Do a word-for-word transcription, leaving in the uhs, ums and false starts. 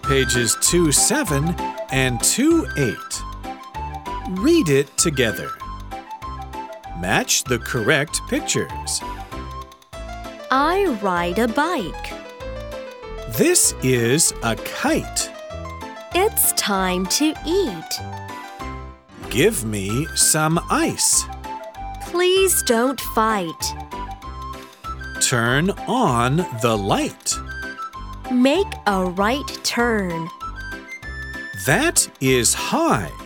pages two seven and two eight. Read it together. Match the correct pictures. I ride a bike. This is a kite. It's time to eat. Give me some ice. Please don't fight. Turn on the light. Make a right turn. That is high.